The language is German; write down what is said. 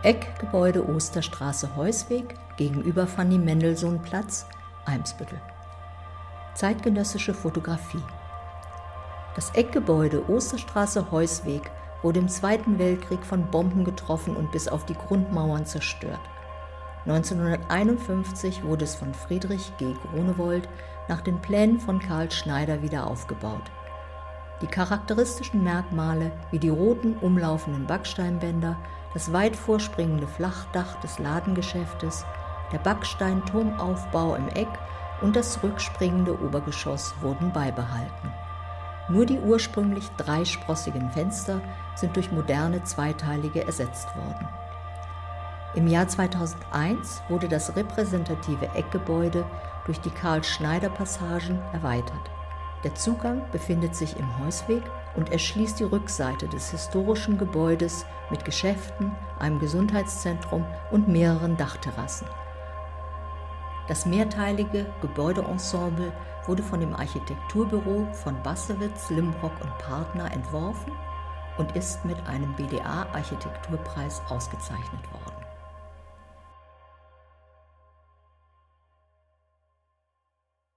Eckgebäude Osterstraße Heusweg gegenüber Fanny-Mendelssohn-Platz, Eimsbüttel. Zeitgenössische Fotografie. Das Eckgebäude Osterstraße Heusweg wurde im Zweiten Weltkrieg von Bomben getroffen und bis auf die Grundmauern zerstört. 1951 wurde es von Friedrich G. Groenewold nach den Plänen von Karl Schneider wieder aufgebaut. Die charakteristischen Merkmale wie die roten umlaufenden Backsteinbänder, das weit vorspringende Flachdach des Ladengeschäftes, der Backsteinturmaufbau im Eck und das zurückspringende Obergeschoss wurden beibehalten. Nur die ursprünglich dreisprossigen Fenster sind durch moderne zweiteilige ersetzt worden. Im Jahr 2001 wurde das repräsentative Eckgebäude durch die Karl-Schneider-Passagen erweitert. Der Zugang befindet sich im Heusweg und erschließt die Rückseite des historischen Gebäudes mit Geschäften, einem Gesundheitszentrum und mehreren Dachterrassen. Das mehrteilige Gebäudeensemble wurde von dem Architekturbüro von Bassewitz, Limbrock und Partner entworfen und ist mit einem BDA-Architekturpreis ausgezeichnet worden.